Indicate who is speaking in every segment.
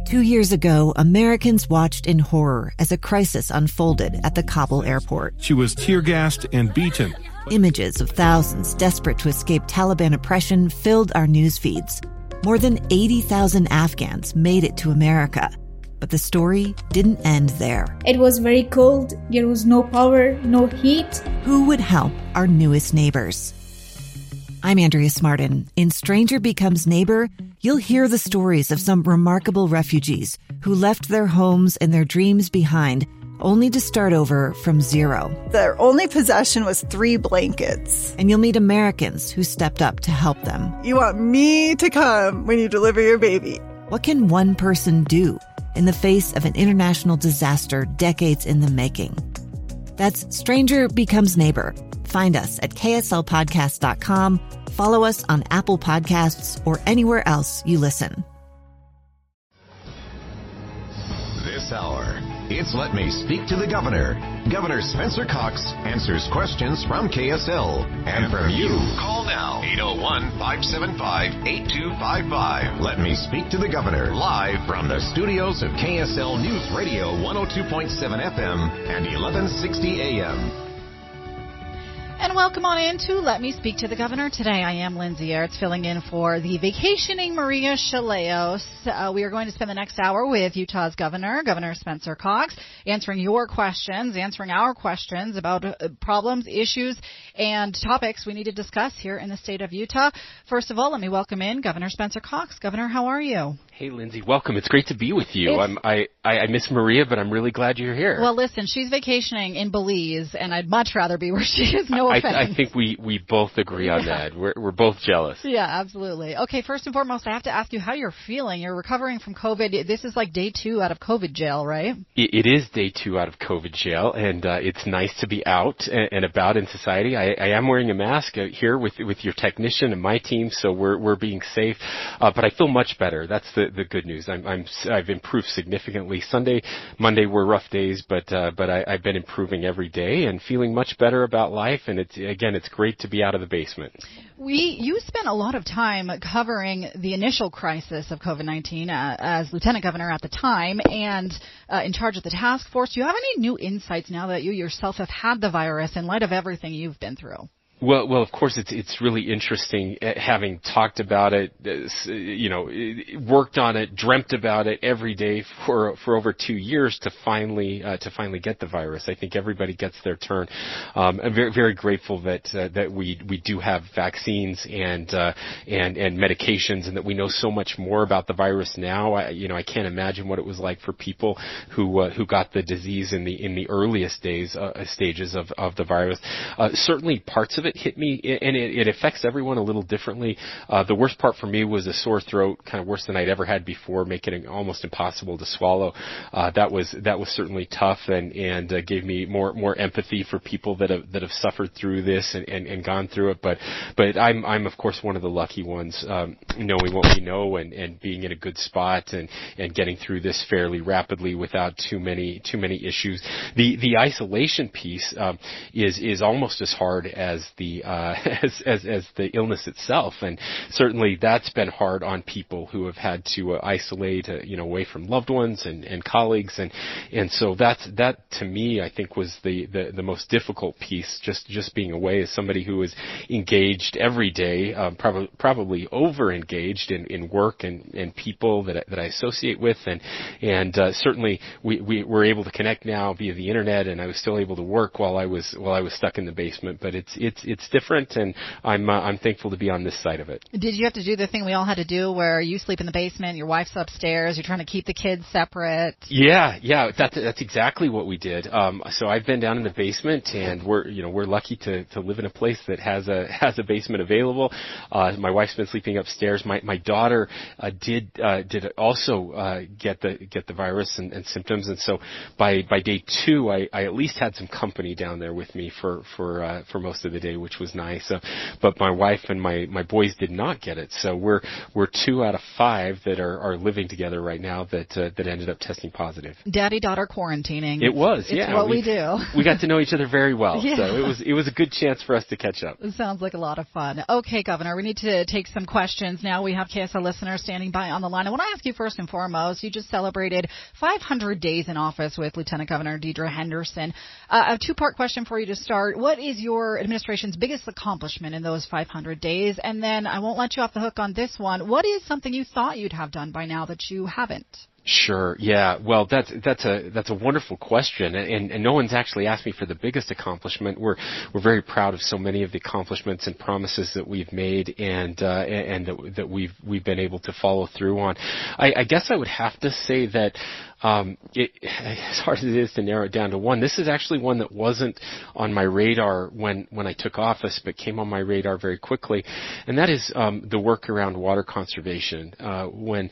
Speaker 1: 2 years ago, Americans watched in horror as a crisis unfolded at the Kabul airport.
Speaker 2: She was tear-gassed and beaten.
Speaker 1: Images of thousands desperate to escape Taliban oppression filled our news feeds. More than 80,000 Afghans made it to America. But the story didn't end there.
Speaker 3: It was very cold. There was no power, no heat.
Speaker 1: Who would help our newest neighbors? I'm Andrea Smartin. In Stranger Becomes Neighbor, you'll hear the stories of some remarkable refugees who left their homes and their dreams behind, only to start over from zero.
Speaker 4: Their only possession was 3 blankets.
Speaker 1: And you'll meet Americans who stepped up to help them.
Speaker 4: You want me to come when you deliver your baby.
Speaker 1: What can one person do in the face of an international disaster decades in the making? That's Stranger Becomes Neighbor. Find us at kslpodcast.com. Follow us on Apple Podcasts or anywhere else you listen.
Speaker 5: This hour, it's Let Me Speak to the Governor. Governor Spencer Cox answers questions from KSL and from you. Call now, 801-575-8255. Let Me Speak to the Governor, live from the studios of KSL News Radio 102.7 FM and 1160 AM.
Speaker 6: And welcome on in to Let Me Speak to the Governor. Today I am Lindsay Aerts filling in for the vacationing Maria Chaleos. We are going to spend the next hour with Utah's Governor, Governor Spencer Cox, answering your questions, answering our questions about problems, issues, and topics we need to discuss here in the state of Utah. First of all, let me welcome in Governor Spencer Cox. Governor, how are you?
Speaker 7: Hey, Lindsay, welcome. It's great to be with you. I miss Maria, but I'm really glad you're here.
Speaker 6: Well, listen, she's vacationing in Belize, and I'd much rather be where she is. No offense.
Speaker 7: I think we both agree on that. We're both jealous.
Speaker 6: Yeah, absolutely. Okay, first and foremost, I have to ask you how you're feeling. You're recovering from COVID. This is like day 2 out of COVID jail, right?
Speaker 7: It is day 2 out of COVID jail, and it's nice to be out and about in society. I am wearing a mask here with your technician and my team, so we're being safe. But I feel much better. That's the good news. I've improved significantly. Sunday, Monday were rough days, but I've been improving every day and feeling much better about life. And it's great to be out of the basement.
Speaker 6: You spent a lot of time covering the initial crisis of COVID-19 as Lieutenant Governor at the time and in charge of the task force. Do you have any new insights now that you yourself have had the virus in light of everything you've been through?
Speaker 7: Well, of course, it's really interesting having talked about it, worked on it, dreamt about it every day for over 2 years to finally get the virus. I think everybody gets their turn. I'm very, very grateful that we do have vaccines and medications, and that we know so much more about the virus now. I can't imagine what it was like for people who got the disease in the earliest stages of the virus. Certainly, parts of it hit me, and it affects everyone a little differently. The worst part for me was a sore throat, kind of worse than I'd ever had before, making it almost impossible to swallow. That was certainly tough, and gave me more empathy for people that have suffered through this and gone through it. But I'm of course one of the lucky ones, knowing what we know and being in a good spot and getting through this fairly rapidly without too many issues. The isolation piece is almost as hard as the illness itself, and certainly that's been hard on people who have had to isolate, away from loved ones and colleagues, and so that to me I think was the most difficult piece. Just being away as somebody who is engaged every day, probably over engaged in work and people that I associate with, and certainly we were able to connect now via the internet, and I was still able to work while I was stuck in the basement. But it's different, and I'm thankful to be on this side of it.
Speaker 6: Did you have to do the thing we all had to do where you sleep in the basement, your wife's upstairs, you're trying to keep the kids separate?
Speaker 7: Yeah, that's exactly what we did. So I've been down in the basement, and we're lucky to live in a place that has a basement available. My wife's been sleeping upstairs. My daughter did also get the virus and symptoms, and so by day 2 I at least had some company down there with me for most of the day today, which was nice. But my wife and my boys did not get it. So we're 2 out of 5 that are living together right now that ended up testing positive.
Speaker 6: Daddy-daughter quarantining.
Speaker 7: It's
Speaker 6: what we do.
Speaker 7: We got to know each other very well.
Speaker 6: Yeah.
Speaker 7: So it was a good chance for us to catch up.
Speaker 6: It sounds like a lot of fun. Okay, Governor, we need to take some questions now. We have KSL listeners standing by on the line. I want to ask you first and foremost, you just celebrated 500 days in office with Lieutenant Governor Deidre Henderson. A two-part question for you to start. What is your administration's biggest accomplishment in those 500 days? And then I won't let you off the hook on this one. What is something you thought you'd have done by now that you haven't?
Speaker 7: Sure. Yeah. Well, that's a wonderful question, and no one's actually asked me for the biggest accomplishment. We're very proud of so many of the accomplishments and promises that we've made, and that we've been able to follow through on. I guess I would have to say that. As hard as it is to narrow it down to one, this is actually one that wasn't on my radar when I took office, but came on my radar very quickly, and that is the work around water conservation. When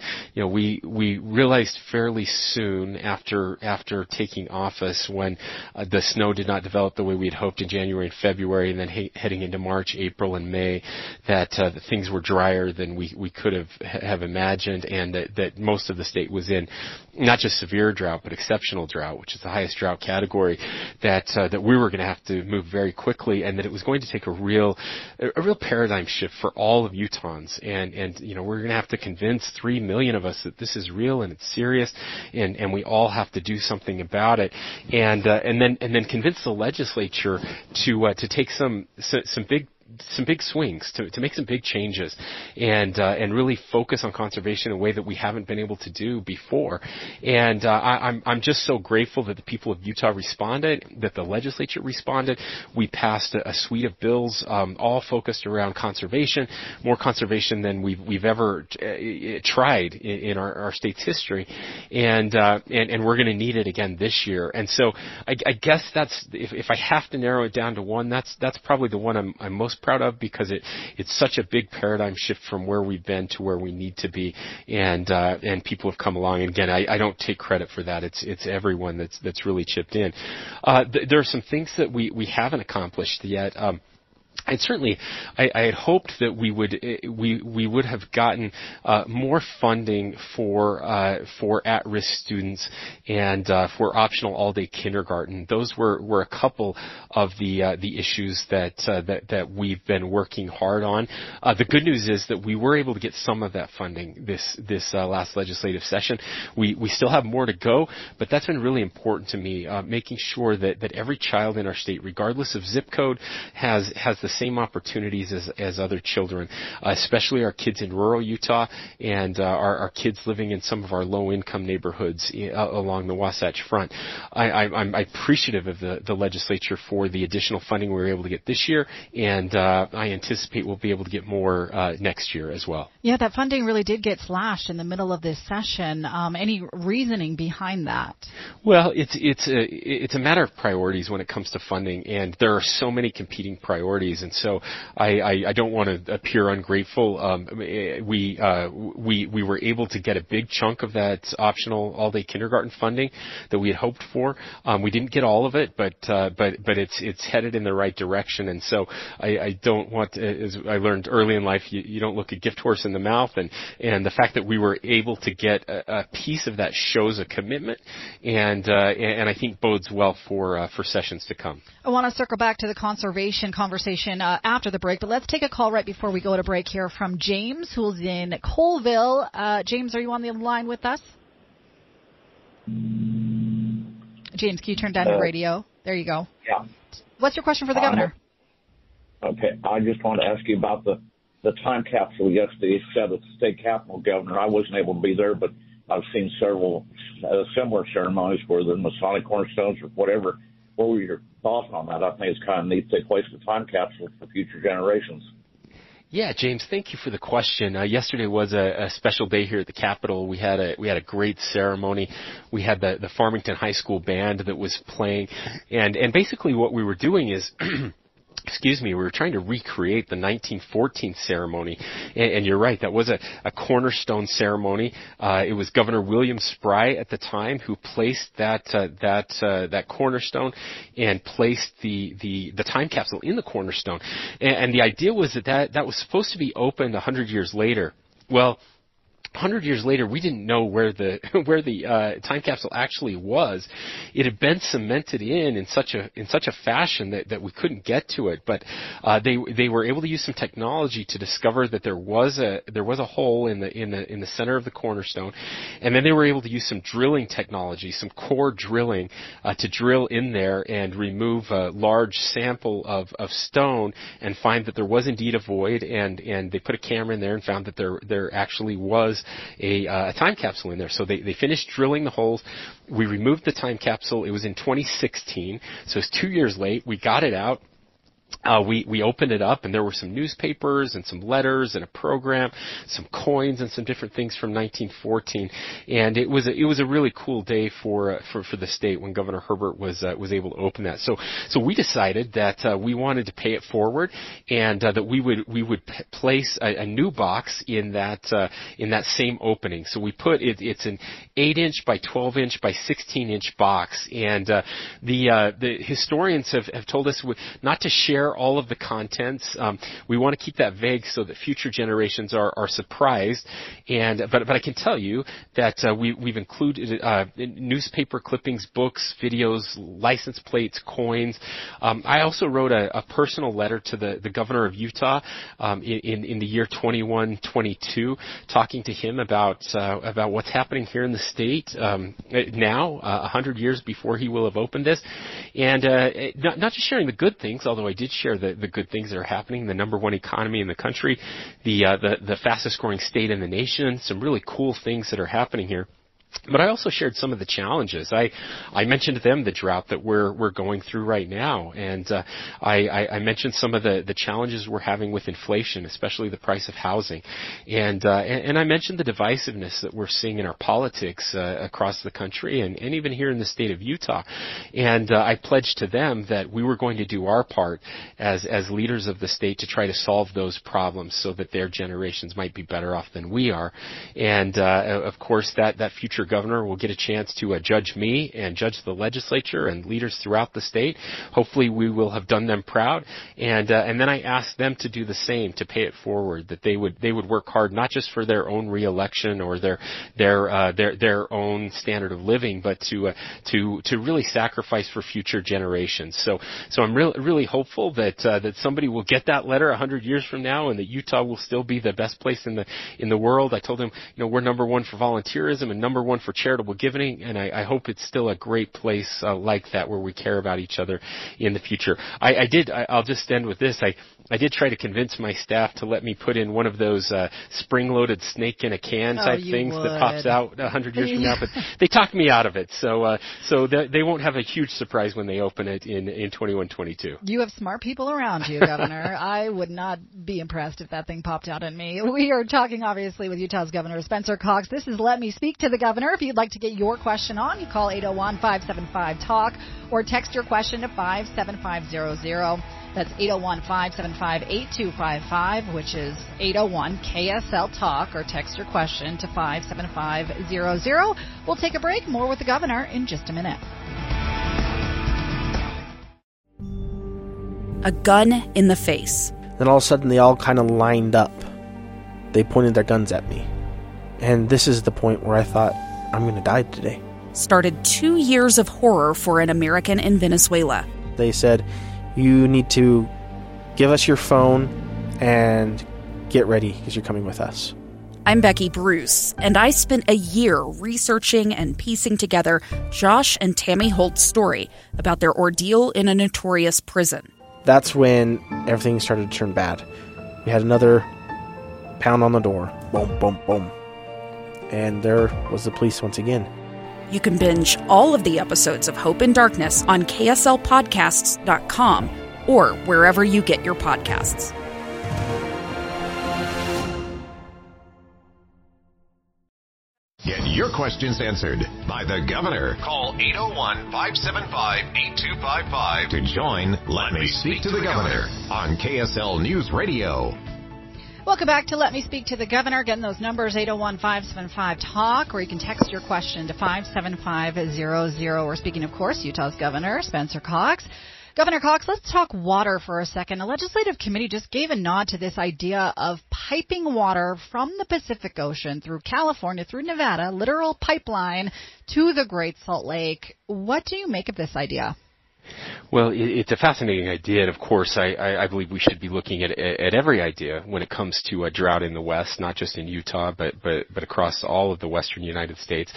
Speaker 7: we realized fairly soon after taking office, when the snow did not develop the way we had hoped in January and February, and then heading into March, April, and May, that things were drier than we could have imagined, and that most of the state was in not just severe drought, but exceptional drought, which is the highest drought category, that we were going to have to move very quickly, and that it was going to take a real paradigm shift for all of Utahns, and we're going to have to convince 3 million of us that this is real and it's serious, and we all have to do something about it, and then convince the legislature to take some big swings, to make some big changes, and really focus on conservation in a way that we haven't been able to do before. And I'm just so grateful that the people of Utah responded, that the legislature responded. We passed a suite of bills, all focused around conservation, more conservation than we've ever tried in our state's history, and we're going to need it again this year. And so I guess that's, if I have to narrow it down to one, that's probably the one I'm most proud of, because it's such a big paradigm shift from where we've been to where we need to be, and people have come along. And again, I don't take credit for that. It's everyone that's really chipped in. There are some things that we haven't accomplished yet. And certainly, I had hoped that we would have gotten more funding for at-risk students and for optional all-day kindergarten. Those were a couple of the issues that we've been working hard on. The good news is that we were able to get some of that funding this last legislative session. We still have more to go, but that's been really important to me, making sure that every child in our state, regardless of zip code, has the same opportunities as other children, especially our kids in rural Utah and our kids living in some of our low-income neighborhoods along the Wasatch Front. I'm appreciative of the legislature for the additional funding we were able to get this year, and I anticipate we'll be able to get more next year as well.
Speaker 6: Yeah, that funding really did get slashed in the middle of this session. Any reasoning behind that? Well,
Speaker 7: it's a matter of priorities when it comes to funding, and there are so many competing priorities, and so I don't want to appear ungrateful. We were able to get a big chunk of that optional all-day kindergarten funding that we had hoped for. We didn't get all of it, but it's headed in the right direction. And so I don't want to, as I learned early in life, you don't look a gift horse in the mouth. And the fact that we were able to get a piece of that shows a commitment, and I think bodes well for sessions to come.
Speaker 6: I want to circle back to the conservation conversation after the break, but let's take a call right before we go to break here from James, who's in Colville. James, are you on the line with us? James, can you turn down your radio? There you go.
Speaker 8: Yeah.
Speaker 6: What's your question for the governor?
Speaker 8: Okay, I just want to ask you about the time capsule yesterday at the state capitol, Governor. I wasn't able to be there, but I've seen several similar ceremonies where the Masonic cornerstones or whatever. What were your thoughts on that? I think it's kind of neat to place the time capsule for future generations.
Speaker 7: Yeah, James, thank you for the question. Yesterday was a special day here at the Capitol. We had a great ceremony. We had the Farmington High School band that was playing, and basically what we were doing is we were trying to recreate the 1914 ceremony, and you're right, that was a cornerstone ceremony. It was Governor William Spry at the time who placed that cornerstone and placed the time capsule in the cornerstone. And the idea was that was supposed to be opened 100 years later. Well, 100 years later, we didn't know where the time capsule actually was. It had been cemented in such a fashion that we couldn't get to it. But they were able to use some technology to discover that there was a hole in the center of the cornerstone, and then they were able to use some drilling technology, some core drilling, to drill in there and remove a large sample of stone and find that there was indeed a void. And they put a camera in there and found that there actually was a time capsule in there. So they finished drilling the holes. We removed the time capsule. It was in 2016, so it's 2 years late. We got it out. We opened it up, and there were some newspapers and some letters and a program, some coins and some different things from 1914. And it was a really cool day for the state when Governor Herbert was able to open that. So we decided that we wanted to pay it forward, and that we would place a new box in that same opening. So we put it's an 8-inch by 12-inch by 16-inch box, and the historians have told us not to share all of the contents. We want to keep that vague so that future generations are surprised. But I can tell you that we've included newspaper clippings, books, videos, license plates, coins. I also wrote a personal letter to the governor of Utah in the year 2122, talking to him about what's happening here in the state now, 100 years before he will have opened this, and not just sharing the good things, although I did share the good things that are happening, the number one economy in the country, the fastest growing state in the nation, some really cool things that are happening here. But I also shared some of the challenges. I mentioned to them the drought that we're going through right now, and I mentioned some of the challenges we're having with inflation, especially the price of housing, and I mentioned the divisiveness that we're seeing in our politics across the country and even here in the state of Utah. And I pledged to them that we were going to do our part as leaders of the state to try to solve those problems so that their generations might be better off than we are. And of course, that future governor will get a chance to judge me and judge the legislature and leaders throughout the state. Hopefully we will have done them proud, and then I asked them to do the same, to pay it forward, that they would work hard not just for their own reelection or their own standard of living, but to really sacrifice for future generations. So I'm really hopeful that somebody will get that letter 100 years from now, and that Utah will still be the best place in the world. I told them, we're number one for volunteerism and number one for charitable giving, and I hope it's still a great place like that where we care about each other in the future. I'll just end with this. I did try to convince my staff to let me put in one of those spring-loaded snake in a can type things that pops out 100 years from now, but they talked me out of it. So they won't have a huge surprise when they open it in 2122.
Speaker 6: You have smart people around you, Governor. I would not be impressed if that thing popped out at me. We are talking, obviously, with Utah's Governor Spencer Cox. This is Let Me Speak to the Governor. If you'd like to get your question on, you call 801-575-TALK or text your question to 57500. That's 801-575-8255, which is 801-KSL-TALK, or text your question to 57500. We'll take a break. More with the governor in just a minute.
Speaker 9: A gun in the face.
Speaker 10: Then all of a sudden they all kind of lined up. They pointed their guns at me. And this is the point where I thought, I'm going to die today.
Speaker 9: Started 2 years of horror for an American in Venezuela.
Speaker 10: They said, you need to give us your phone and get ready because you're coming with us.
Speaker 9: I'm Becky Bruce, and I spent a year researching and piecing together Josh and Tammy Holt's story about their ordeal in a notorious prison.
Speaker 10: That's when everything started to turn bad. We had another pound on the door. Boom, boom, boom. And there was the police once again.
Speaker 9: You can binge all of the episodes of Hope in Darkness on KSLPodcasts.com or wherever you get your podcasts.
Speaker 5: Get your questions answered by the governor. Call 801-575-8255 to join Let Me Speak to the Governor on KSL News Radio.
Speaker 6: Welcome back to Let Me Speak to the Governor. Again, those numbers, 801-575-TALK, or you can text your question to 57500. We're speaking, of course, Utah's Governor, Spencer Cox. Governor Cox, let's talk water for a second. A legislative committee just gave a nod to this idea of piping water from the Pacific Ocean through California, through Nevada, literal pipeline to the Great Salt Lake. What do you make of this idea?
Speaker 7: Well, it's a fascinating idea, and of course, I believe we should be looking at every idea when it comes to a drought in the West, not just in Utah, but across all of the Western United States.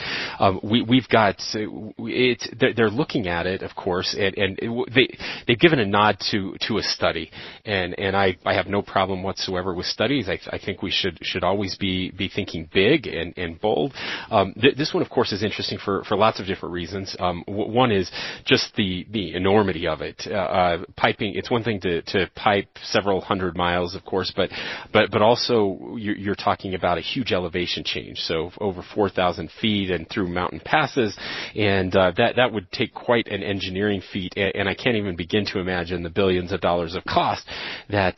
Speaker 7: They're looking at it, of course, and they've given a nod to a study, and I have no problem whatsoever with studies. I think we should always be thinking big and bold. This one, of course, is interesting for lots of different reasons. One is just the enormity of it. Piping, it's one thing to pipe several hundred miles, of course, but also you're talking about a huge elevation change. So over 4,000 feet and through mountain passes, and that would take quite an engineering feat, and I can't even begin to imagine the billions of dollars of cost that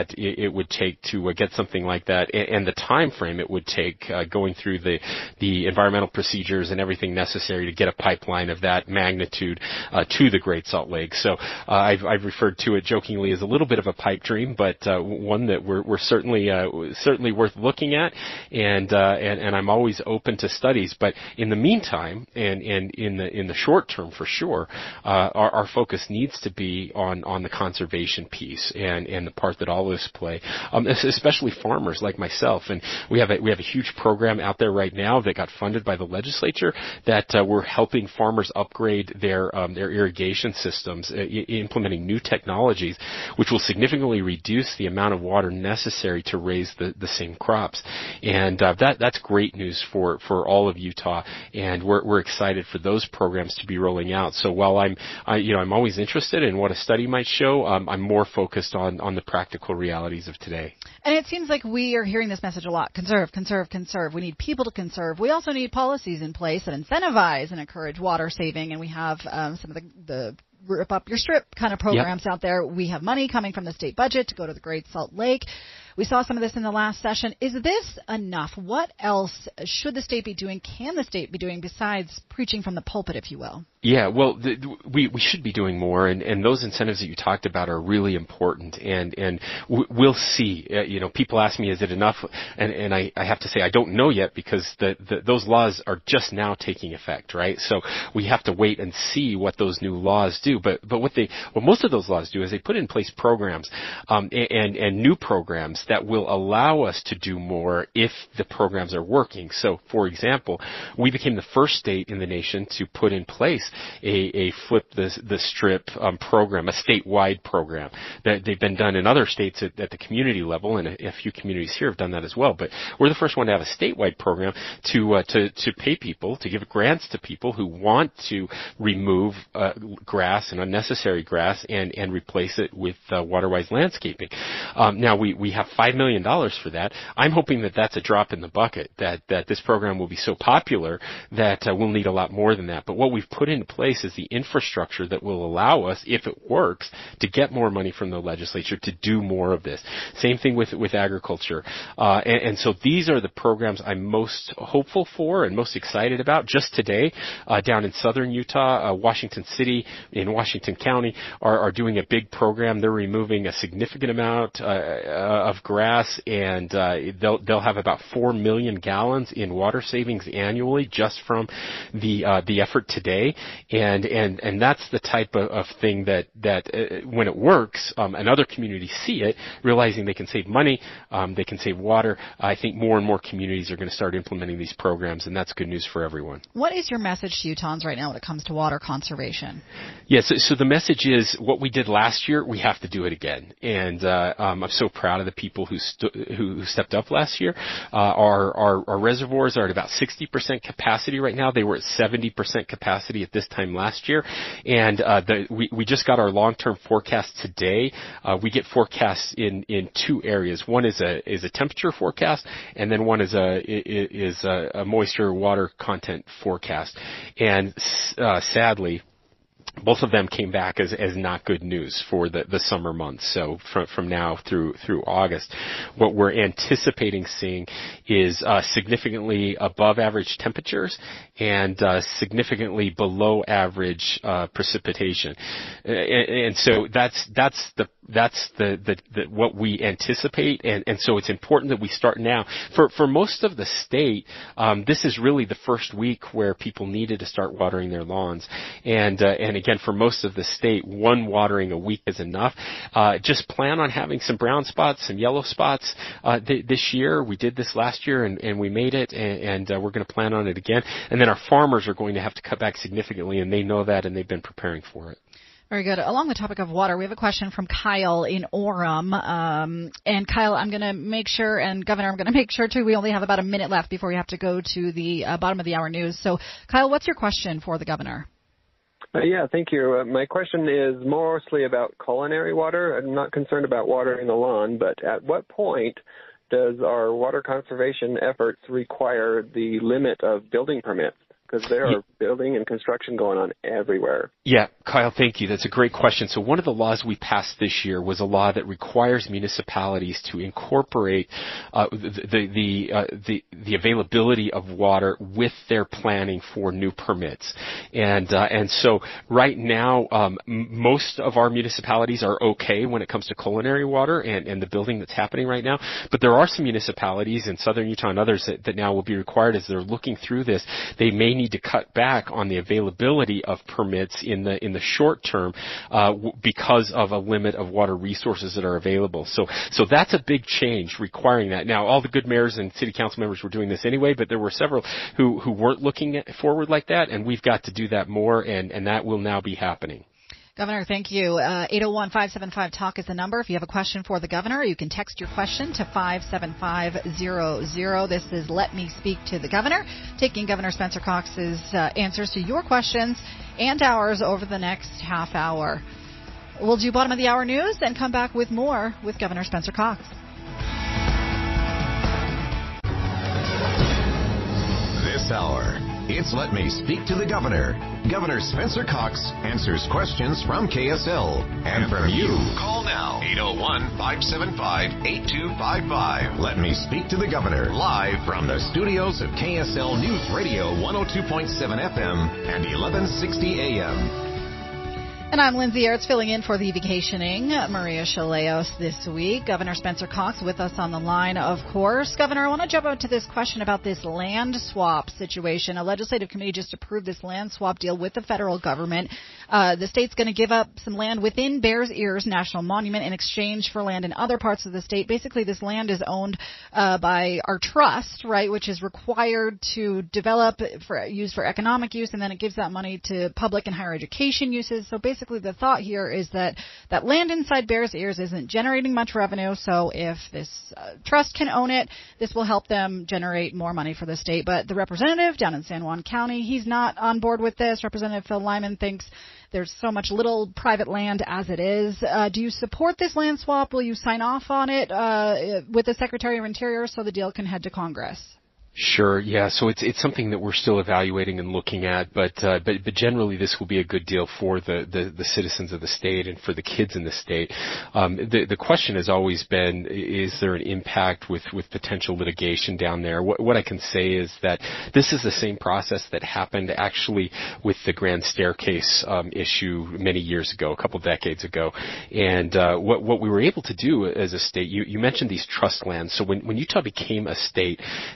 Speaker 7: it would take to get something like that, and the time frame it would take going through the environmental procedures and everything necessary to get a pipeline of that magnitude to the Great Salt Lake. So I've referred to it jokingly as a little bit of a pipe dream, but one that we're certainly worth looking at, and I'm always open to studies. But in the meantime, and in the short term for sure, our focus needs to be on the conservation piece and the part that all of us play, especially farmers like myself. And we have a huge program out there right now that got funded by the legislature that we're helping farmers upgrade their irrigation systems, implementing new technologies, which will significantly reduce the amount of water necessary to raise the same crops. And that's great news for all of Utah, and we're excited for those programs to be rolling out. So while I'm always interested in what a study might show, I'm more focused on the practical realities of today.
Speaker 6: And it seems like we are hearing this message a lot: conserve, conserve, conserve. We need people to conserve. We also need policies in place that incentivize and encourage water saving, and we have some of the rip up your strip kind of programs out there. We have money coming from the state budget to go to the Great Salt Lake. We saw some of this in the last session. Is this enough? What else should the state be doing? Can the state be doing besides preaching from the pulpit, if you will?
Speaker 7: Yeah, well, we should be doing more, and those incentives that you talked about are really important, and we'll see. People ask me, is it enough? And I have to say I don't know yet, because those laws are just now taking effect, right? So we have to wait and see what those new laws do. But what most of those laws do is they put in place programs and new programs that will allow us to do more if the programs are working. So, for example, we became the first state in the nation to put in place a flip the strip program, a statewide program. They've been done in other states at the community level, and a few communities here have done that as well. But we're the first one to have a statewide program to pay people, to give grants to people who want to remove grass and unnecessary grass and replace it with water-wise landscaping. Now we have $5 million for that. I'm hoping that that's a drop in the bucket, that this program will be so popular that we'll need a lot more than that. But what we've put into place is the infrastructure that will allow us, if it works, to get more money from the legislature to do more of this. Same thing with agriculture. And so these are the programs I'm most hopeful for and most excited about. Just today, down in southern Utah, Washington City in Washington County are doing a big program. They're removing a significant amount of grass, and they'll have about 4 million gallons in water savings annually just from the effort today. And that's the type of thing that when it works, and other communities see it, realizing they can save money, they can save water. I think more and more communities are going to start implementing these programs, and that's good news for everyone.
Speaker 6: What is your message to Utahns right now when it comes to water conservation?
Speaker 7: Yes, so the message is what we did last year, we have to do it again. And I'm so proud of the people people who stepped up last year. Our reservoirs are at about 60% capacity right now. They were at 70% capacity at this time last year, and we just got our long-term forecast today. We get forecasts in two areas. One is a temperature forecast, and then one is a moisture water content forecast. And sadly, both of them came back as not good news for the summer months. So from now through August, what we're anticipating seeing is significantly above average temperatures and significantly below average precipitation. And so that's what we anticipate. And so it's important that we start now. For most of the state, this is really the first week where people needed to start watering their lawns. And again, for most of the state, one watering a week is enough. Just plan on having some brown spots, some yellow spots this year. We did this last year, and we made it, and we're going to plan on it again. And then our farmers are going to have to cut back significantly, and they know that, and they've been preparing for it.
Speaker 6: Very good. Along the topic of water, we have a question from Kyle in Orem. And Kyle, I'm going to make sure, and Governor, I'm going to make sure too, we only have about a minute left before we have to go to the bottom of the hour news. So, Kyle, what's your question for the Governor?
Speaker 11: Yeah, thank you. My question is mostly about culinary water. I'm not concerned about watering the lawn, but at what point does our water conservation efforts require the limit of building permits? Because there are building and construction going on everywhere.
Speaker 7: Yeah, Kyle, thank you. That's a great question. So one of the laws we passed this year was a law that requires municipalities to incorporate the availability of water with their planning for new permits. And so right now, most of our municipalities are okay when it comes to culinary water and the building that's happening right now. But there are some municipalities in southern Utah and others that now will be required as they're looking through this. They may need to cut back on the availability of permits in the short term because of a limit of water resources that are available. So that's a big change requiring that. Now, all the good mayors and city council members were doing this anyway, but there were several who weren't looking forward like that, and we've got to do that more, and that will now be happening.
Speaker 6: Governor, thank you. 801-575-TALK is the number. If you have a question for the Governor, you can text your question to 57500. This is Let Me Speak to the Governor, taking Governor Spencer Cox's answers to your questions and ours over the next half hour. We'll do bottom of the hour news and come back with more with Governor Spencer Cox.
Speaker 5: This hour, it's Let Me Speak to the Governor. Governor Spencer Cox answers questions from KSL and from you. Call now, 801-575-8255. Let Me Speak to the Governor, live from the studios of KSL News Radio 102.7 FM and 1160 AM.
Speaker 6: And I'm Lindsay Aerts, filling in for the vacationing Maria Chaleos this week. Governor Spencer Cox with us on the line, of course. Governor, I want to jump out to this question about this land swap situation. A legislative committee just approved this land swap deal with the federal government. The state's going to give up some land within Bears Ears National Monument in exchange for land in other parts of the state. Basically, this land is owned by our trust, right, which is required to develop use for economic use, and then it gives that money to public and higher education uses. So basically, the thought here is that land inside Bears Ears isn't generating much revenue, so if this trust can own it, this will help them generate more money for the state. But the representative down in San Juan County, he's not on board with this. Representative Phil Lyman thinks there's so much little private land as it is. Do you support this land swap? Will you sign off on it with the Secretary of Interior so the deal can head to Congress?
Speaker 7: Sure. Yeah. So it's something that we're still evaluating and looking at, but generally this will be a good deal for the citizens of the state and for the kids in the state. The question has always been, is there an impact with potential litigation down there? What I can say is that this is the same process that happened actually with the Grand Staircase issue many years ago, a couple decades ago. And what we were able to do as a state, you mentioned these trust lands. So when Utah became a state, there were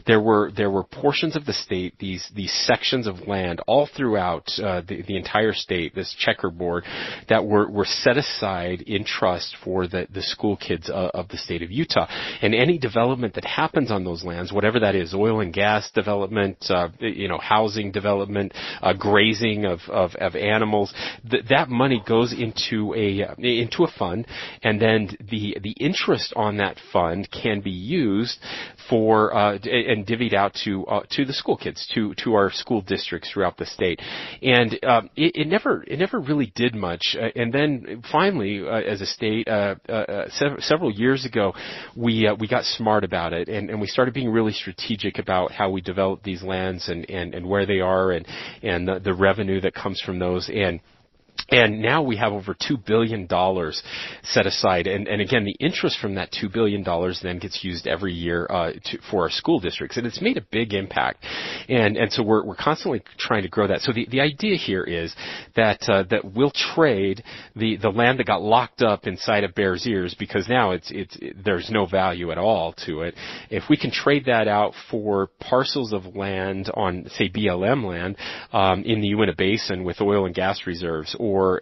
Speaker 7: were portions of the state, these sections of land all throughout the entire state, this checkerboard, that were set aside in trust for the school kids of the state of Utah. And any development that happens on those lands, whatever that is, oil and gas development, housing development, grazing of animals, that money goes into a fund, and then the interest on that fund can be used for and divvied out to the school kids, to our school districts throughout the state. And it never really did much. And then finally, as a state, several years ago, we got smart about it, and we started being really strategic about how we develop these lands and where they are and the revenue that comes from those. And now we have over $2 billion set aside. And again, the interest from that $2 billion then gets used every year for our school districts. And it's made a big impact. And so we're constantly trying to grow that. So the idea here is that we'll trade the land that got locked up inside of Bears Ears, because now there's no value at all to it. If we can trade that out for parcels of land on, say, BLM land in the Uinta Basin with oil and gas reserves, or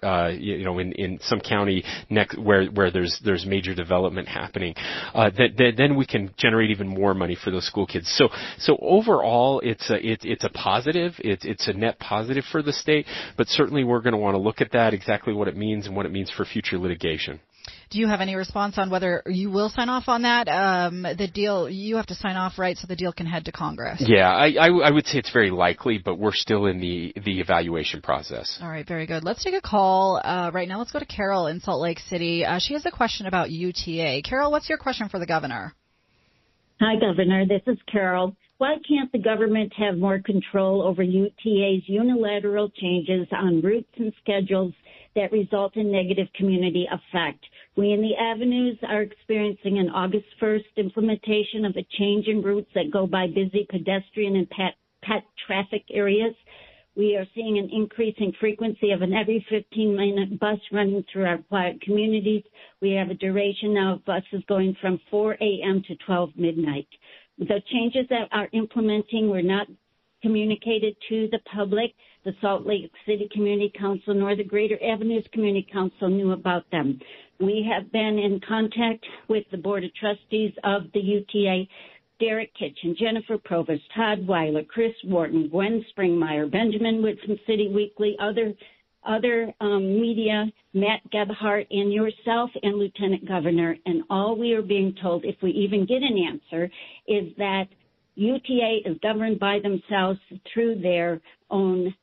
Speaker 7: in some county next where there's major development happening, then we can generate even more money for those school kids. So overall, it's a positive. It's a net positive for the state. But certainly, we're going to want to look at that, exactly what it means and what it means for future litigation.
Speaker 6: Do you have any response on whether you will sign off on that? The deal, you have to sign off, right, so the deal can head to Congress? Yeah,
Speaker 7: I would say it's very likely, but we're still in the evaluation process.
Speaker 6: All right, very good. Let's take a call right now. Let's go to Carol in Salt Lake City. She has a question about UTA. Carol, what's your question for the governor?
Speaker 12: Hi, Governor. This is Carol. Why can't the government have more control over UTA's unilateral changes on routes and schedules that result in negative community effect? We in the Avenues are experiencing an August 1st implementation of a change in routes that go by busy pedestrian and pet traffic areas. We are seeing an increasing frequency of an every 15-minute bus running through our quiet communities. We have a duration now of buses going from 4 a.m. to 12 midnight. The changes that are implementing were not communicated to the public. The Salt Lake City Community Council nor the Greater Avenues Community Council knew about them. We have been in contact with the Board of Trustees of the UTA, Derek Kitchen, Jennifer Provost, Todd Weiler, Chris Wharton, Gwen Springmeyer, Benjamin Wood from City Weekly, other media, Matt Gebhardt, and yourself and Lieutenant Governor. And all we are being told, if we even get an answer, is that UTA is governed by themselves through their own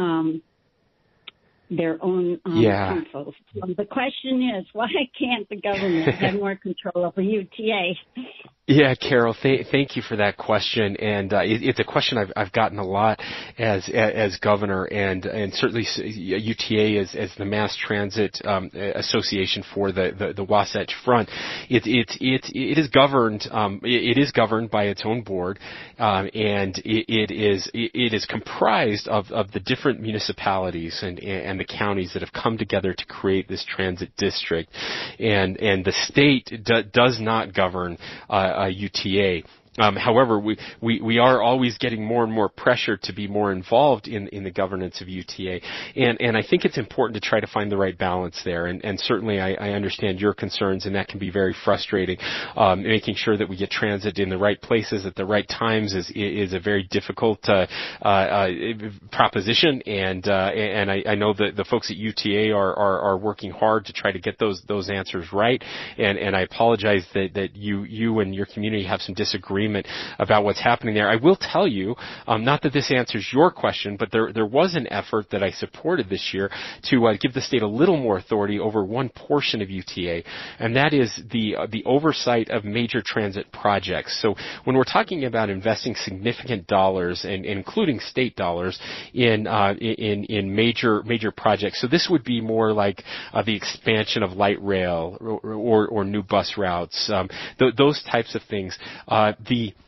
Speaker 12: councils. The question is, why can't the government have more control over UTA?
Speaker 7: Yeah, Carol, thank you for that question, and it's a question I've gotten a lot as governor, and certainly UTA as the Mass Transit Association for the Wasatch Front. It is governed. It is governed by its own board, and it is comprised of the different municipalities and the counties that have come together to create this transit district, and the state does not govern UTA. However, we are always getting more and more pressure to be more involved in the governance of UTA, and I think it's important to try to find the right balance there. And certainly, I understand your concerns, and that can be very frustrating. Making sure that we get transit in the right places at the right times is a very difficult proposition, and I know that the folks at UTA are working hard to try to get those answers right. And I apologize that you and your community have some disagreement about what's happening there. I will tell you, not that this answers your question, but there was an effort that I supported this year to give the state a little more authority over one portion of UTA, and that is the oversight of major transit projects. So when we're talking about investing significant dollars, and including state dollars, in major projects, so this would be more like the expansion of light rail or new bus routes, those types of things.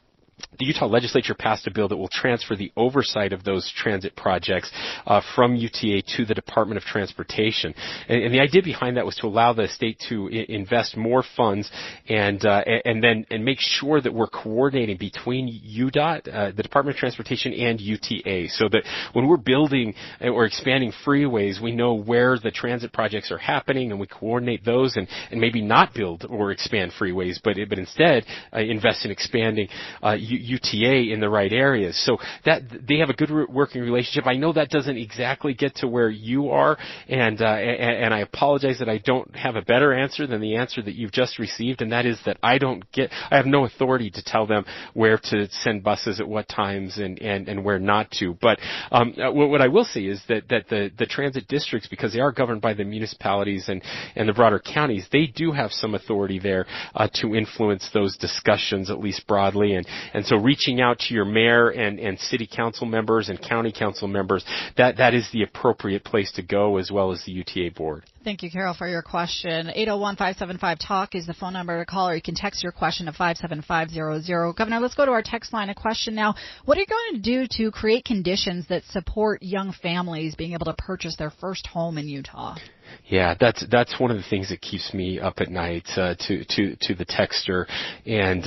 Speaker 7: the Utah legislature passed a bill that will transfer the oversight of those transit projects from UTA to the Department of Transportation. And the idea behind that was to allow the state to invest more funds and make sure that we're coordinating between UDOT, the Department of Transportation, and UTA, so that when we're building or expanding freeways, we know where the transit projects are happening, and we coordinate those, and maybe not build or expand freeways, but instead invest in expanding UTA in the right areas. So that they have a good working relationship. I know that doesn't exactly get to where you are, and I apologize that I don't have a better answer than the answer that you've just received, and that is that I have no authority to tell them where to send buses at what times and where not to. But what I will say is that the transit districts, because they are governed by the municipalities and the broader counties, they do have some authority there to influence those discussions, at least broadly. And so reaching out to your mayor and city council members and county council members, that is the appropriate place to go, as well as the UTA board.
Speaker 6: Thank you, Carol, for your question. 801-575-TALK is the phone number to call, or you can text your question to 57500. Governor, let's go to our text line. A question now. What are you going to do to create conditions that support young families being able to purchase their first home in Utah?
Speaker 7: Yeah, that's one of the things that keeps me up at night, to the texter, and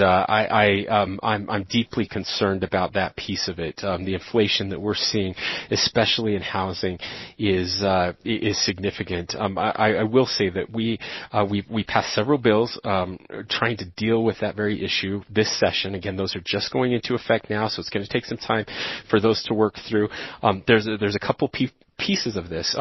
Speaker 7: I'm deeply concerned about that piece of it. The inflation that we're seeing, especially in housing, is significant. I will say that we passed several bills trying to deal with that very issue this session. Again, those are just going into effect now, so it's going to take some time for those to work through. There's a couple pieces of this.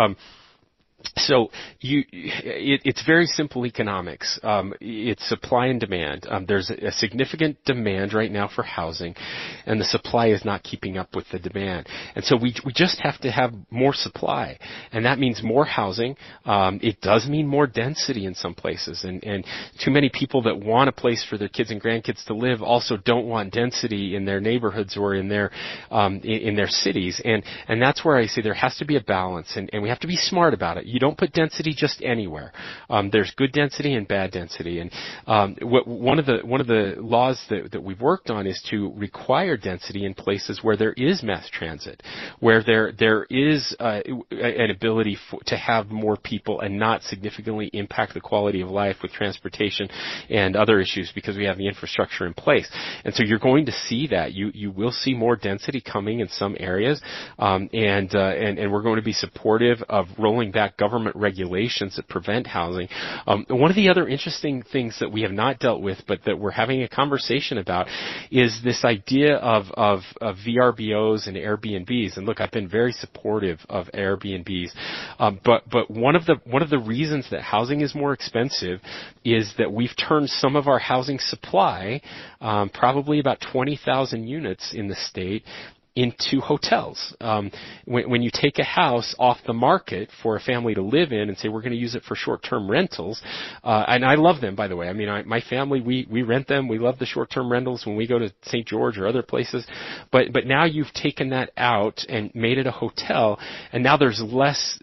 Speaker 7: So it's very simple economics. It's supply and demand. There's a significant demand right now for housing, and the supply is not keeping up with the demand. And so we just have to have more supply, and that means more housing. It does mean more density in some places, and too many people that want a place for their kids and grandkids to live also don't want density in their neighborhoods or in their cities. And that's where I say there has to be a balance, and we have to be smart about it. You don't put density just anywhere. There's good density and bad density, and one of the laws that we've worked on is to require density in places where there is mass transit, where there is an ability to have more people and not significantly impact the quality of life with transportation and other issues, because we have the infrastructure in place. And so you're going to see that you will see more density coming in some areas, and we're going to be supportive of rolling back government regulations that prevent housing. One of the other interesting things that we have not dealt with, but that we're having a conversation about, is this idea of VRBOs and Airbnbs. And look, I've been very supportive of Airbnbs, but one of the reasons that housing is more expensive is that we've turned some of our housing supply, probably about 20,000 units in the state, into hotels. When you take a house off the market for a family to live in and say we're going to use it for short-term rentals, and I love them, by the way. I mean, my family, we rent them. We love the short-term rentals when we go to St. George or other places. But now you've taken that out and made it a hotel, and now there's less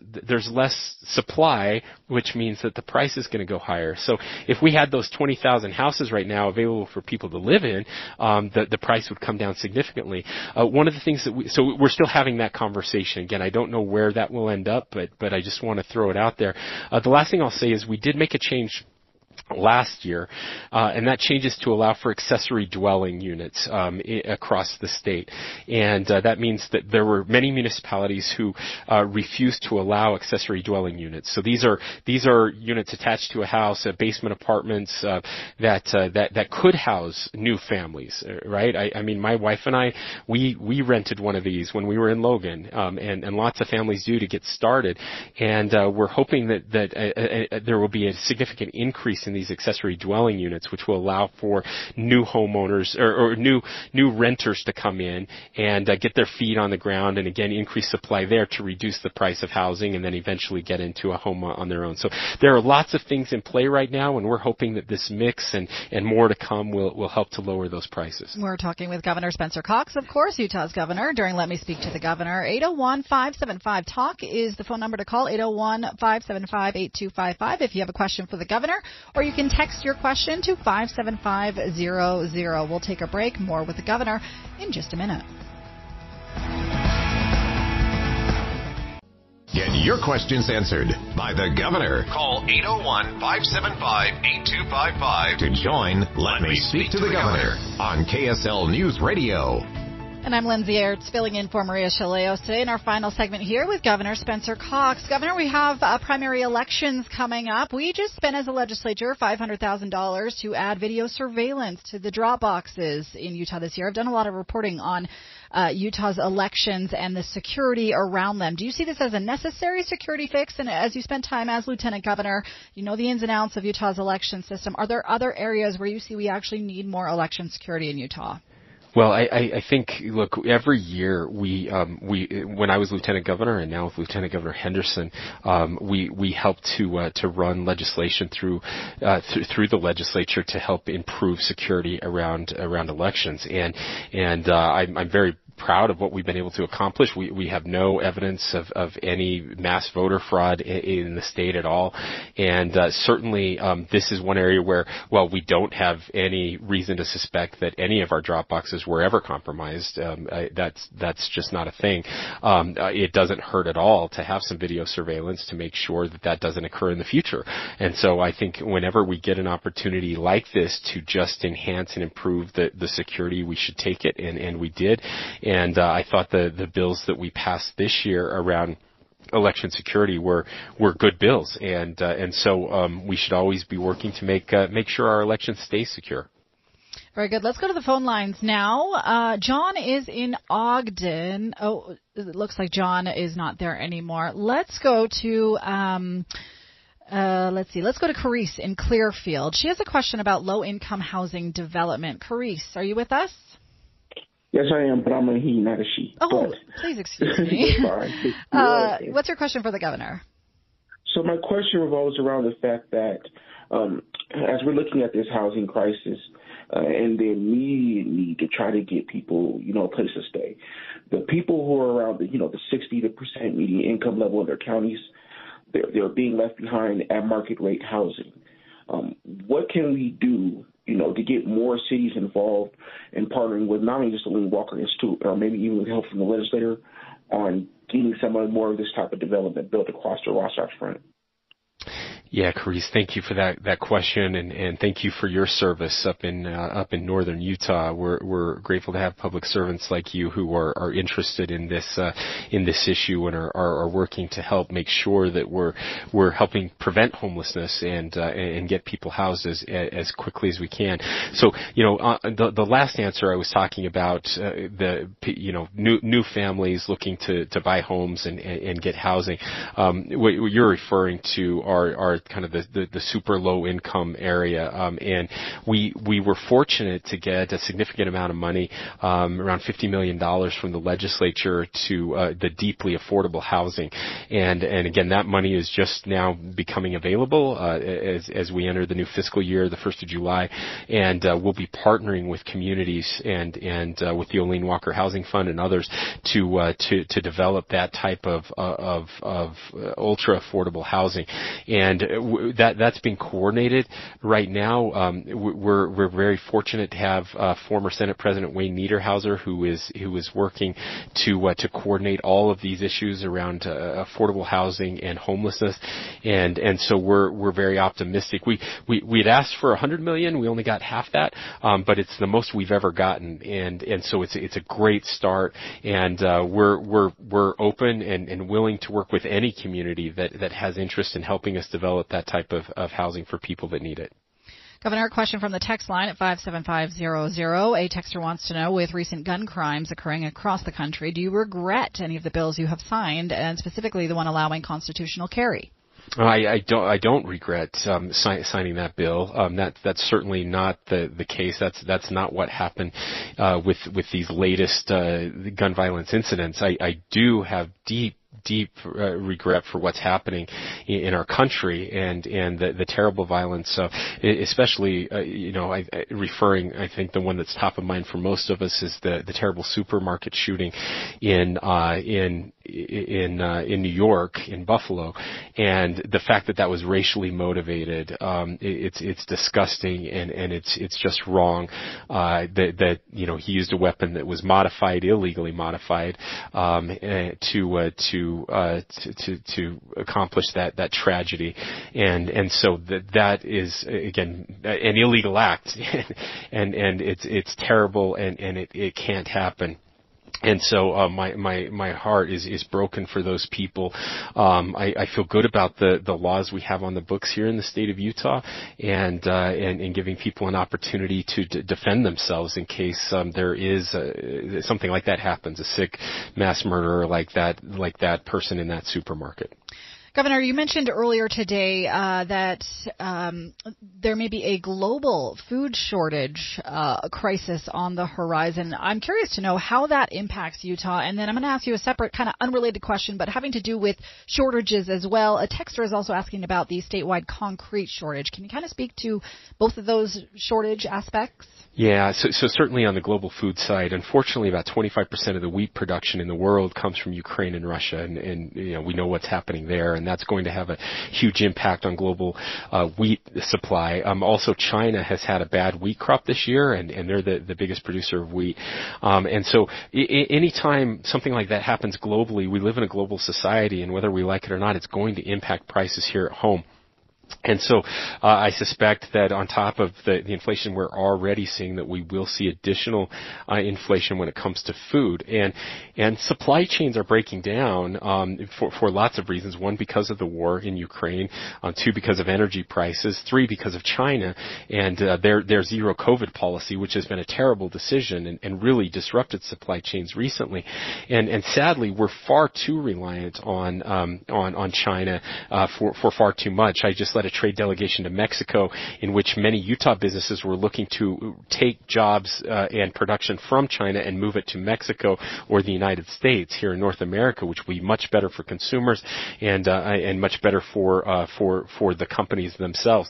Speaker 7: supply, which means that the price is going to go higher. So if we had those 20,000 houses right now available for people to live in, the price would come down significantly. One of the things so we're still having that conversation. Again, I don't know where that will end up, but I just want to throw it out there. The last thing I'll say is we did make a change last year, and that changes to allow for accessory dwelling units across the state. And that means that there were many municipalities who refused to allow accessory dwelling units. So these are units attached to a house, basement apartments that could house new families, right? I mean, my wife and I, we rented one of these when we were in Logan, and lots of families do to get started. And we're hoping that there will be a significant increase in these accessory dwelling units, which will allow for new homeowners or new renters to come in and get their feet on the ground, and again increase supply there to reduce the price of housing, and then eventually get into a home on their own. So there are lots of things in play right now, and we're hoping that this mix and more to come will help to lower those prices. We're talking with Governor Spencer Cox, of course, Utah's governor, during Let Me Speak to the Governor. 801-575-TALK is the phone number to call, 801-575-8255 if you have a question for the governor, or you
Speaker 6: you can text your question to 57500. We'll take a break. More with the governor in just a minute.
Speaker 5: Get your questions answered by the governor. Call 801-575-8255 to join Let Me Speak to the Governor on KSL News Radio.
Speaker 6: And I'm Lindsay Aerts, filling in for Maria Chaleos today in our final segment here with Governor Spencer Cox. Governor, we have primary elections coming up. We just spent as a legislature $500,000 to add video surveillance to the drop boxes in Utah this year. I've done a lot of reporting on Utah's elections and the security around them. Do you see this as a necessary security fix? And as you spend time as Lieutenant Governor, you know the ins and outs of Utah's election system. Are there other areas where you see we actually need more election security in Utah?
Speaker 7: Well, I think, look, every year when I was Lieutenant Governor and now with Lieutenant Governor Henderson, we help to run legislation through the legislature to help improve security around elections, and I'm very proud of what we've been able to accomplish. We have no evidence of any mass voter fraud in the state at all. And certainly this is one area where, while we don't have any reason to suspect that any of our drop boxes were ever compromised, that's just not a thing. It doesn't hurt at all to have some video surveillance to make sure that doesn't occur in the future. And so I think whenever we get an opportunity like this to just enhance and improve the security, we should take it, and we did. And I thought the bills that we passed this year around election security were good bills, and so we should always be working to make sure our elections stay secure.
Speaker 6: Very good. Let's go to the phone lines now. John is in Ogden. Oh, it looks like John is not there anymore. Let's go to Let's go to Carice in Clearfield. She has a question about low-income housing development. Carice, are you with us?
Speaker 13: Yes, I am, but I'm a he, not a she.
Speaker 6: Oh, please excuse me. What's your question for the governor?
Speaker 13: So my question revolves around the fact that as we're looking at this housing crisis and the immediate need to try to get people, a place to stay, the people who are around the 60% median income level in their counties, they're being left behind at market rate housing. What can we do, to get more cities involved in partnering with not only just the Lynn Walker Institute, or maybe even with help from the legislator, on getting some more of this type of development built across the Wasatch Front?
Speaker 7: Yeah, Carice, thank you for that question, and thank you for your service up in northern Utah. We're grateful to have public servants like you who are interested in this issue and are working to help make sure that we're helping prevent homelessness and get people housed as quickly as we can. So, the last answer I was talking about new families looking to buy homes and get housing. What you're referring to are kind of the super low income area, and we were fortunate to get a significant amount of money, around $50 million from the legislature to the deeply affordable housing, and again that money is just now becoming available as we enter the new fiscal year, the 1st of July, and we'll be partnering with communities and with the Olene Walker Housing Fund and others to develop that type of ultra affordable housing, and that's being coordinated right now. We're very fortunate to have former Senate President Wayne Niederhauser, who is working to coordinate all of these issues around affordable housing and homelessness, and so we're very optimistic. We'd asked for $100 million, we only got half that, but it's the most we've ever gotten, and so it's a great start, and we're open and willing to work with any community that has interest in helping us develop that type of housing for people that need it.
Speaker 6: Governor, a question from the text line at 57500. A texter wants to know, with recent gun crimes occurring across the country, do you regret any of the bills you have signed, and specifically the one allowing constitutional carry?
Speaker 7: I don't regret signing that bill. That's certainly not the case. That's not what happened with these latest gun violence incidents. I do have deep regret for what's happening in our country and the terrible violence, especially referring, I think the one that's top of mind for most of us is the terrible supermarket shooting in New York, in Buffalo, and the fact that was racially motivated, it's disgusting, and it's just wrong. That he used a weapon that was illegally modified, to accomplish that tragedy, and so that is again an illegal act, and it's terrible, and it can't happen. And so my heart is broken for those people. I feel good about the laws we have on the books here in the state of Utah, and giving people an opportunity to defend themselves in case there is something like that happens, a sick mass murderer like that person in that supermarket.
Speaker 6: Governor, you mentioned earlier today that there may be a global food shortage crisis on the horizon. I'm curious to know how that impacts Utah. And then I'm going to ask you a separate kind of unrelated question, but having to do with shortages as well. A texter is also asking about the statewide concrete shortage. Can you kind of speak to both of those shortage aspects?
Speaker 7: Yeah, so certainly on the global food side, unfortunately about 25% of the wheat production in the world comes from Ukraine and Russia, and we know what's happening there, and that's going to have a huge impact on global wheat supply. Also, China has had a bad wheat crop this year, and they're the biggest producer of wheat. And so anytime something like that happens globally, we live in a global society, and whether we like it or not, it's going to impact prices here at home. And so I suspect that on top of the inflation we're already seeing, that we will see additional inflation when it comes to food. And supply chains are breaking down for lots of reasons. One, because of the war in Ukraine. Two, because of energy prices. Three, because of China and their zero COVID policy, which has been a terrible decision and really disrupted supply chains recently. And sadly, we're far too reliant on China for far too much. I just led a trade delegation to Mexico in which many Utah businesses were looking to take jobs and production from China and move it to Mexico or the United States here in North America, which would be much better for consumers and much better for the companies themselves.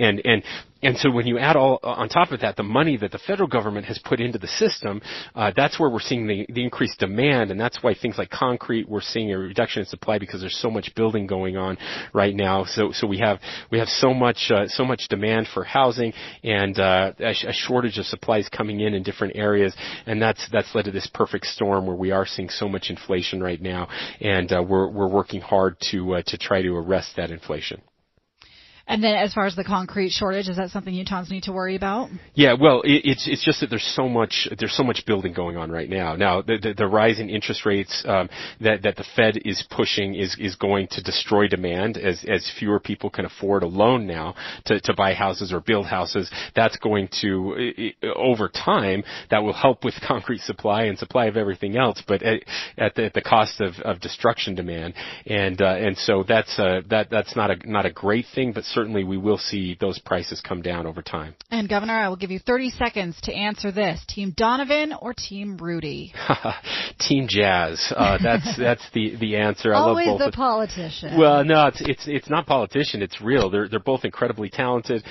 Speaker 7: And so when you add all on top of that, the money that the federal government has put into the system, that's where we're seeing the increased demand, and that's why things like concrete, we're seeing a reduction in supply because there's so much building going on right now. So we have so much demand for housing and a shortage of supplies coming in different areas, and that's led to this perfect storm where we are seeing so much inflation right now, and we're working hard to try to arrest that inflation.
Speaker 6: And then as far as the concrete shortage, is that something Utahns need to worry about?
Speaker 7: Yeah, well, it's just that there's so much building going on right now. Now, the rise in interest rates that the Fed is pushing is going to destroy demand as fewer people can afford a loan now to buy houses or build houses. That's going to, over time, that will help with concrete supply and supply of everything else, but at the cost of destruction demand. And so that's not a great thing, but certainly we will see those prices come down over time.
Speaker 6: And Governor, I will give you 30 seconds to answer this. Team Donovan or Team Rudy?
Speaker 7: Team Jazz. That's the answer.
Speaker 6: Always
Speaker 7: I love both.
Speaker 6: the politician.
Speaker 7: Well, no, it's not politician. It's real. They're both incredibly talented.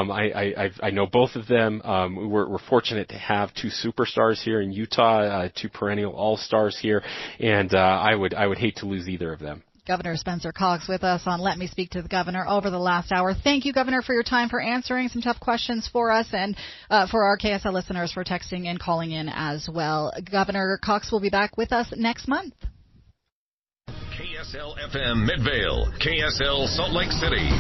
Speaker 7: I know both of them. We're fortunate to have two superstars here in Utah, two perennial all-stars here, and I would hate to lose either of them.
Speaker 6: Governor Spencer Cox with us on Let Me Speak to the Governor over the last hour. Thank you, Governor, for your time, for answering some tough questions for us, and for our KSL listeners for texting and calling in as well. Governor Cox will be back with us next month.
Speaker 5: KSL FM Midvale, KSL Salt Lake City.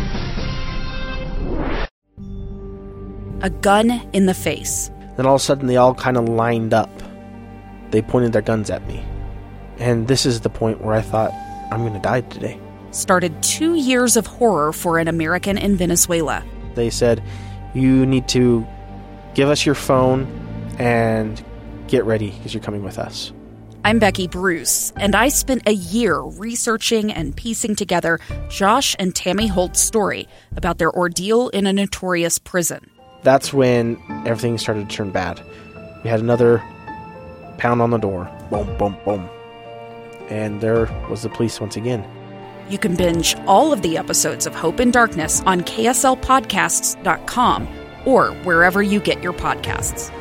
Speaker 9: A gun in the face.
Speaker 10: Then all of a sudden they all kind of lined up. They pointed their guns at me. And this is the point where I thought, I'm going to die today.
Speaker 9: Started 2 years of horror for an American in Venezuela.
Speaker 10: They said, you need to give us your phone and get ready because you're coming with us.
Speaker 9: I'm Becky Bruce, and I spent a year researching and piecing together Josh and Tammy Holt's story about their ordeal in a notorious prison.
Speaker 10: That's when everything started to turn bad. We had another pound on the door. Boom, boom, boom. And there was the police once again.
Speaker 9: You can binge all of the episodes of Hope in Darkness on KSLPodcasts.com or wherever you get your podcasts.